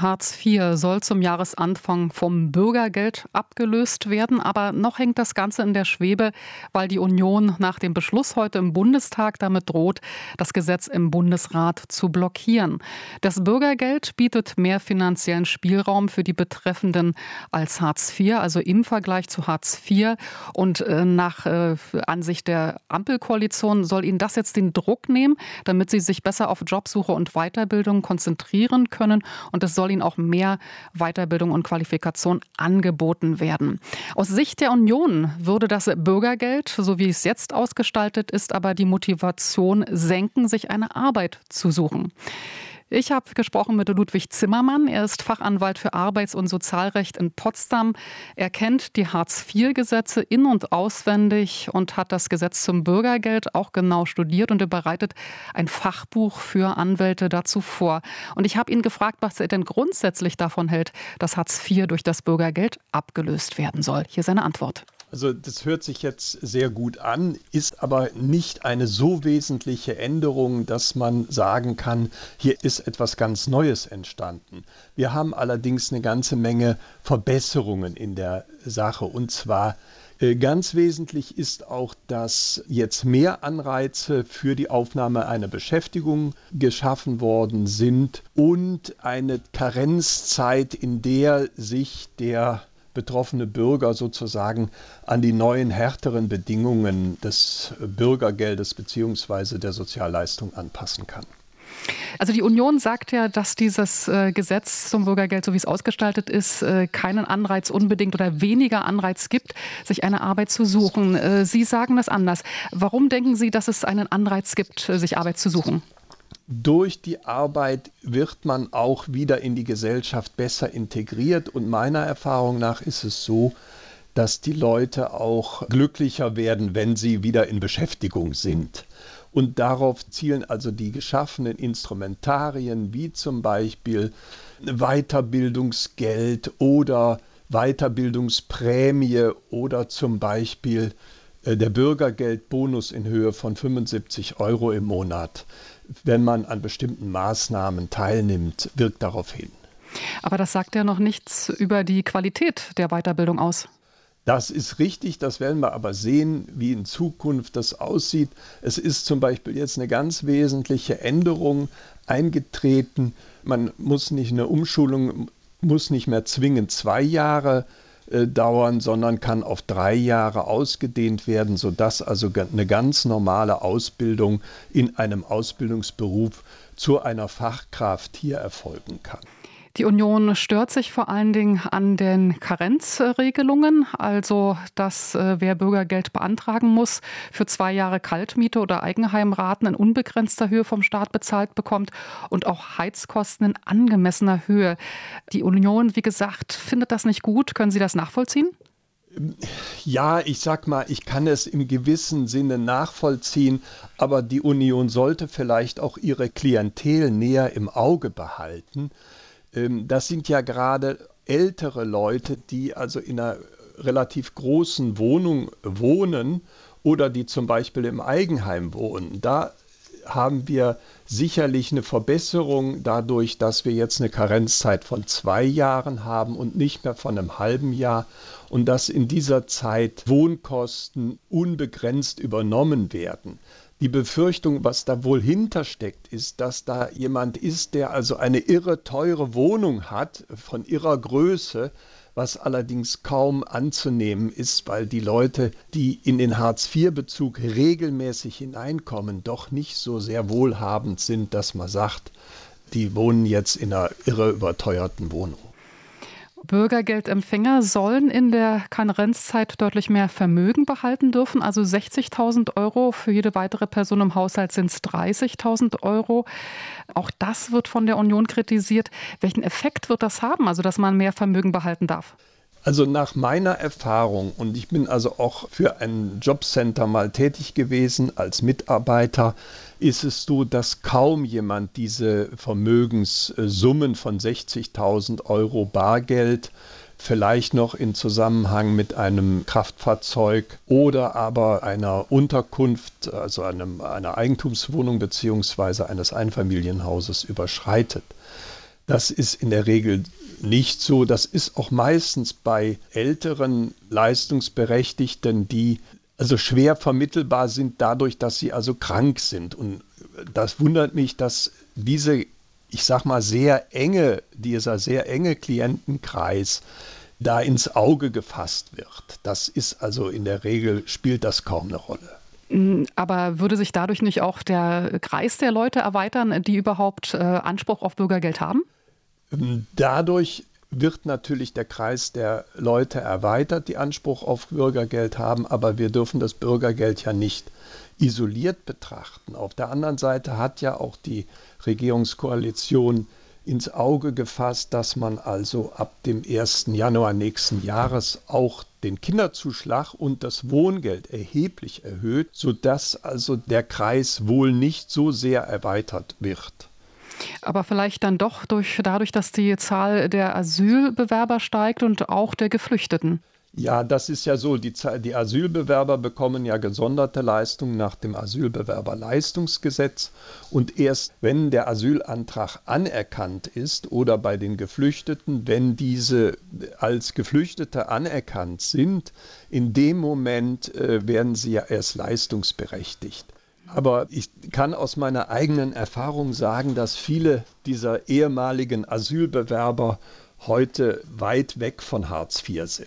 Hartz IV soll zum Jahresanfang vom Bürgergeld abgelöst werden. Aber noch hängt das Ganze in der Schwebe, weil die Union nach dem Beschluss heute im Bundestag damit droht, das Gesetz im Bundesrat zu blockieren. Das Bürgergeld bietet mehr finanziellen Spielraum für die Betreffenden als Hartz IV, also im Vergleich zu Hartz IV. Und nach Ansicht der Ampelkoalition soll ihnen das jetzt den Druck nehmen, damit sie sich besser auf Jobsuche und Weiterbildung konzentrieren können. Und es soll ihnen auch mehr Weiterbildung und Qualifikation angeboten werden. Aus Sicht der Union würde das Bürgergeld, so wie es jetzt ausgestaltet ist, aber die Motivation senken, sich eine Arbeit zu suchen. Ich habe gesprochen mit Ludwig Zimmermann. Er ist Fachanwalt für Arbeits- und Sozialrecht in Potsdam. Er kennt die Hartz-IV-Gesetze in- und auswendig und hat das Gesetz zum Bürgergeld auch genau studiert und er bereitet ein Fachbuch für Anwälte dazu vor. Und ich habe ihn gefragt, was er denn grundsätzlich davon hält, dass Hartz IV durch das Bürgergeld abgelöst werden soll. Hier seine Antwort. Also das hört sich jetzt sehr gut an, ist aber nicht eine so wesentliche Änderung, dass man sagen kann, hier ist etwas ganz Neues entstanden. Wir haben allerdings eine ganze Menge Verbesserungen in der Sache. Und zwar ganz wesentlich ist auch, dass jetzt mehr Anreize für die Aufnahme einer Beschäftigung geschaffen worden sind und eine Karenzzeit, in der sich der betroffene Bürger sozusagen an die neuen härteren Bedingungen des Bürgergeldes bzw. der Sozialleistung anpassen kann. Also die Union sagt ja, dass dieses Gesetz zum Bürgergeld, so wie es ausgestaltet ist, keinen Anreiz unbedingt oder weniger Anreiz gibt, sich eine Arbeit zu suchen. Sie sagen das anders. Warum denken Sie, dass es einen Anreiz gibt, sich Arbeit zu suchen? Durch die Arbeit wird man auch wieder in die Gesellschaft besser integriert und meiner Erfahrung nach ist es so, dass die Leute auch glücklicher werden, wenn sie wieder in Beschäftigung sind. Und darauf zielen also die geschaffenen Instrumentarien wie zum Beispiel Weiterbildungsgeld oder Weiterbildungsprämie oder zum Beispiel der Bürgergeldbonus in Höhe von 75 € im Monat. Wenn man an bestimmten Maßnahmen teilnimmt, wirkt darauf hin. Aber das sagt ja noch nichts über die Qualität der Weiterbildung aus. Das ist richtig, das werden wir aber sehen, wie in Zukunft das aussieht. Es ist zum Beispiel jetzt eine ganz wesentliche Änderung eingetreten. Man muss nicht, eine Umschulung muss nicht mehr zwingend 2 Jahre dauern, sondern kann auf 3 Jahre ausgedehnt werden, sodass also eine ganz normale Ausbildung in einem Ausbildungsberuf zu einer Fachkraft hier erfolgen kann. Die Union stört sich vor allen Dingen an den Karenzregelungen, also dass wer Bürgergeld beantragen muss, für 2 Jahre Kaltmiete oder Eigenheimraten in unbegrenzter Höhe vom Staat bezahlt bekommt und auch Heizkosten in angemessener Höhe. Die Union, wie gesagt, findet das nicht gut. Können Sie das nachvollziehen? Ja, ich sag mal, ich kann es im gewissen Sinne nachvollziehen, aber die Union sollte vielleicht auch ihre Klientel näher im Auge behalten. Das sind ja gerade ältere Leute, die also in einer relativ großen Wohnung wohnen oder die zum Beispiel im Eigenheim wohnen. Da haben wir sicherlich eine Verbesserung dadurch, dass wir jetzt eine Karenzzeit von 2 Jahren haben und nicht mehr von einem halben Jahr und dass in dieser Zeit Wohnkosten unbegrenzt übernommen werden. Die Befürchtung, was da wohl hintersteckt, ist, dass da jemand ist, der also eine irre teure Wohnung hat, von irrer Größe, was allerdings kaum anzunehmen ist, weil die Leute, die in den Hartz-IV-Bezug regelmäßig hineinkommen, doch nicht so sehr wohlhabend sind, dass man sagt, die wohnen jetzt in einer irre überteuerten Wohnung. Bürgergeldempfänger sollen in der Karenzzeit deutlich mehr Vermögen behalten dürfen, also 60.000 €. Für jede weitere Person im Haushalt sind es 30.000 €. Auch das wird von der Union kritisiert. Welchen Effekt wird das haben, also dass man mehr Vermögen behalten darf? Also nach meiner Erfahrung, und ich bin also auch für ein Jobcenter mal tätig gewesen als Mitarbeiter, ist es so, dass kaum jemand diese Vermögenssummen von 60.000 € Bargeld, vielleicht noch in Zusammenhang mit einem Kraftfahrzeug oder aber einer Unterkunft, also einer Eigentumswohnung bzw. eines Einfamilienhauses überschreitet. Das ist in der Regel nicht so. Das ist auch meistens bei älteren Leistungsberechtigten, die also schwer vermittelbar sind dadurch, dass sie also krank sind. Und das wundert mich, dass dieser sehr enge Klientenkreis da ins Auge gefasst wird. Das ist also in der Regel, spielt das kaum eine Rolle. Aber würde sich dadurch nicht auch der Kreis der Leute erweitern, die überhaupt Anspruch auf Bürgergeld haben? Dadurch wird natürlich der Kreis der Leute erweitert, die Anspruch auf Bürgergeld haben, aber wir dürfen das Bürgergeld ja nicht isoliert betrachten. Auf der anderen Seite hat ja auch die Regierungskoalition ins Auge gefasst, dass man also ab dem 1. Januar nächsten Jahres auch den Kinderzuschlag und das Wohngeld erheblich erhöht, sodass also der Kreis wohl nicht so sehr erweitert wird. Aber vielleicht dann doch dadurch, dass die Zahl der Asylbewerber steigt und auch der Geflüchteten. Ja, das ist ja so. Die Asylbewerber bekommen ja gesonderte Leistungen nach dem Asylbewerberleistungsgesetz. Und erst wenn der Asylantrag anerkannt ist oder bei den Geflüchteten, wenn diese als Geflüchtete anerkannt sind, in dem Moment werden sie ja erst leistungsberechtigt. Aber ich kann aus meiner eigenen Erfahrung sagen, dass viele dieser ehemaligen Asylbewerber heute weit weg von Hartz IV sind.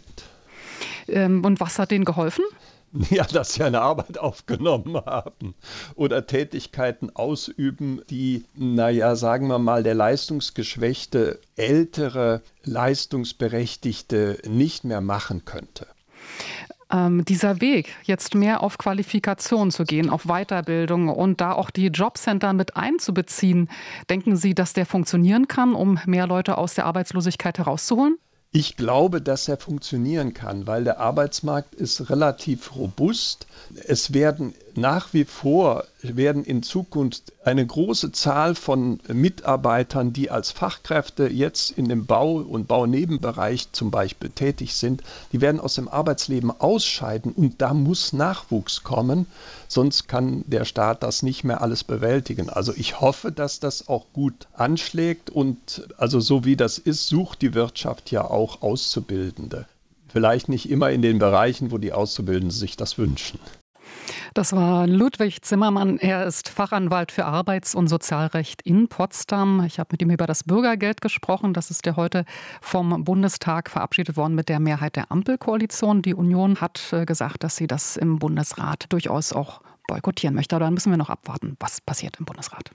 Und was hat denen geholfen? Ja, dass sie eine Arbeit aufgenommen haben oder Tätigkeiten ausüben, die, sagen wir mal, der leistungsgeschwächte, ältere, leistungsberechtigte nicht mehr machen könnte. Dieser Weg, jetzt mehr auf Qualifikation zu gehen, auf Weiterbildung und da auch die Jobcenter mit einzubeziehen, denken Sie, dass der funktionieren kann, um mehr Leute aus der Arbeitslosigkeit herauszuholen? Ich glaube, dass er funktionieren kann, weil der Arbeitsmarkt ist relativ robust. Es werden nach wie vor in Zukunft eine große Zahl von Mitarbeitern, die als Fachkräfte jetzt in dem Bau- und Baunebenbereich zum Beispiel tätig sind, die werden aus dem Arbeitsleben ausscheiden und da muss Nachwuchs kommen, sonst kann der Staat das nicht mehr alles bewältigen. Also ich hoffe, dass das auch gut anschlägt und also so wie das ist, sucht die Wirtschaft ja auch Auszubildende. Vielleicht nicht immer in den Bereichen, wo die Auszubildenden sich das wünschen. Das war Ludwig Zimmermann. Er ist Fachanwalt für Arbeits- und Sozialrecht in Potsdam. Ich habe mit ihm über das Bürgergeld gesprochen. Das ist ja heute vom Bundestag verabschiedet worden mit der Mehrheit der Ampelkoalition. Die Union hat gesagt, dass sie das im Bundesrat durchaus auch boykottieren möchte. Aber dann müssen wir noch abwarten, was passiert im Bundesrat.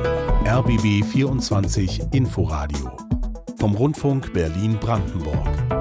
RBB 24 Inforadio vom Rundfunk Berlin-Brandenburg.